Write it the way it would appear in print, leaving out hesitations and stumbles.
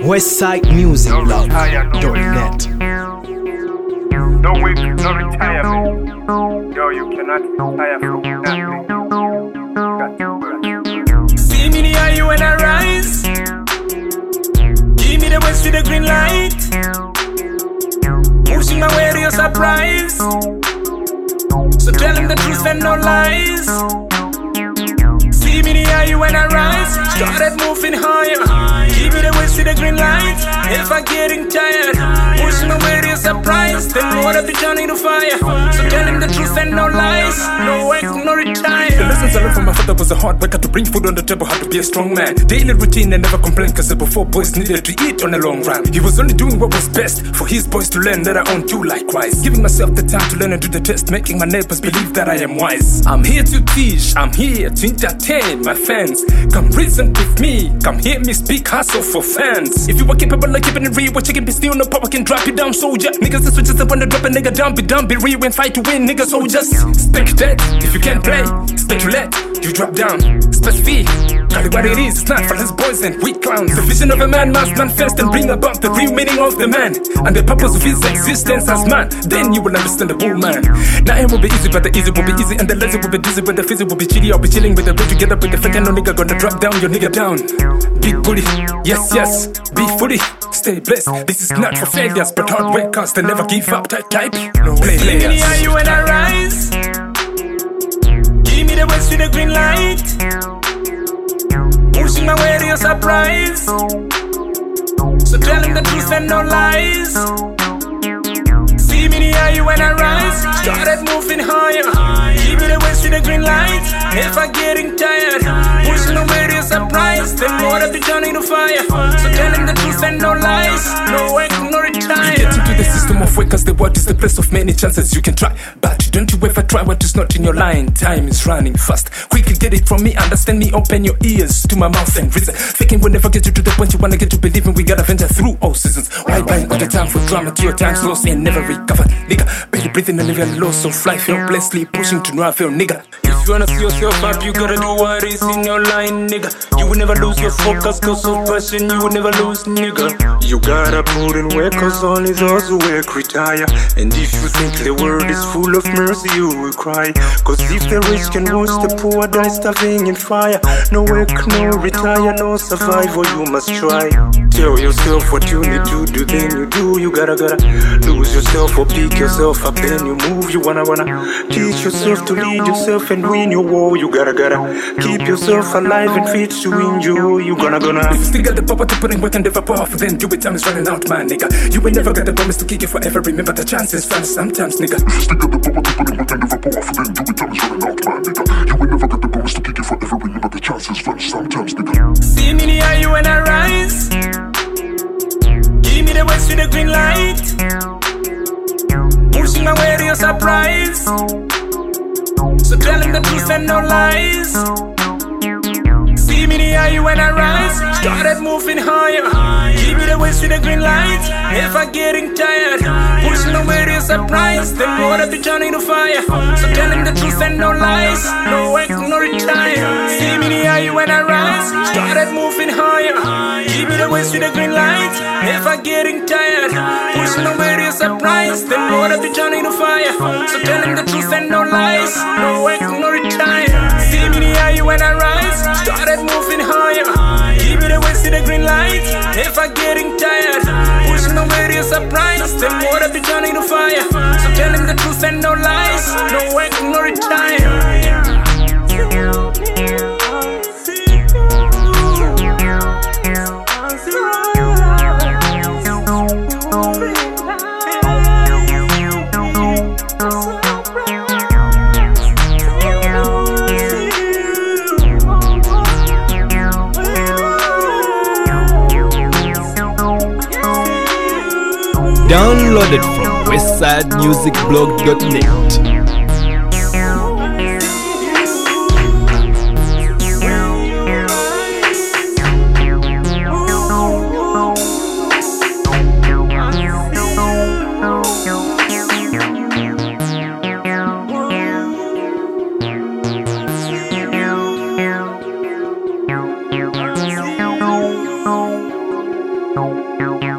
WestsideMusicBlog.net. No way, no retirement. Yo, you cannot retire from nothing. See me the eye when I rise. Give me the west with the green light. Pushing my way to your surprise. So tell him the truth and no lies. See me the eye when I rise. Started moving higher. Give me the west with the green light. If I'm getting tired, pushing my way to your surprise. Then what I'll be turning to fire. So tell him the truth and no lies. No work, no retire. The lessons I learned from my father was a hard worker to bring food on the table, had to be a strong man. Daily routine and never complain, cause before boys needed to eat on a long run. He was only doing what was best for his boys to learn that I own you likewise. Giving myself the time to learn and do the test, making my neighbors believe that I am wise. I'm here to teach, I'm here to entertain my fans. Come reason with me, come hear me speak, hustle for fans. If you are capable of keeping it real, what you can be still, no power can drop you down, soldier. Niggas the switches up when they drop a nigga down, be real and fight to win, niggas soldiers. Spectate, if you can't play, speculate, you drop down. Specify, call it what it is, it's not for these boys and weak clowns. The vision of a man must manifest and bring about the real meaning of the man and the purpose of his existence as man. Then you will understand the whole man. Nothing will be easy, but the easy will be easy, and the lazy will be dizzy, but the physical will be chilly. I'll be chilling with the road together with the fake and no nigga gonna drop down your nigga down. Big booty, yes, be fully, stay blessed. This is not for failures, but hard workers, they never give up. Type, no players. Give me the eye when I rise. Give me the west with the green light. Pushing my way to your surprise. So tell him the truth and no lies. See me the eye when I rise. Started moving higher. Give me the west with the green light. If I'm getting tired, pushing my way to your surprise. Then what I'll be turning to fire. So tell him the truth and no lies. No work, no retire. You get into the system of work, cause the world is the place of many chances you can try. But don't you ever try what is not in your line. Time is running fast. Quickly get it from me, understand me, open your ears to my mouth and reason. Thinking will never get you to the point you wanna get to believing. We gotta venture through all seasons. Why buying all the time for drama to your time's lost and never recover, nigga. Barely breathing and living low, so fly helplessly, pushing to know I feel, nigga. If you wanna see yourself up, you gotta do what is in your line, nigga. You will never lose your focus, cause of passion, you will never lose, nigga. You gotta put in work, cause only those who work retire. And if you think the world is full of mercy, you will cry. Cause if the rich can watch the poor die starving in fire, no work, no retire, no survival, you must try. Tell yourself what you need to do, then you do. You gotta lose yourself or pick yourself up, then you move. You wanna teach yourself to lead yourself and win your war. You gotta keep yourself alive and fit to enjoy. You gonna If you still got the power to put in work and never powerful, then do it, time is running out, man, nigga. You ain't never got the promise to kick it forever. Remember the chances run sometimes, nigga. If you still got the power to put in work and never powerful, then do it, time is running out, man, nigga. You ain't never got the promise to kick it forever. Remember the chances run sometimes, nigga. See me the eye when I rise. Give me the west with the green light. Pushing my way to your surprise. So tell him the truth and no lies. See me the eye when I rise. Started moving higher. Give me the west with the green light. If I'm getting tired, pushing my way to your surprise. Then what I'll be turning to fire. So tell him the truth and no lies. No work, no retire. See me the eye when I rise. Started moving higher. Give me the west with the green light. If I'm getting tired, pushing my way to your surprise. Then what I'll be turning to fire. So tell him the truth and no lies. No work, no retire. See me the eye when I rise. Started moving higher. Give me the west with the green light. If I'm getting tired, pushing my way to your surprise. Then what I'll be turning to fire. So tell him the truth and no lies. No work, no retire. Downloaded from WestsideMusicBlog.net. you.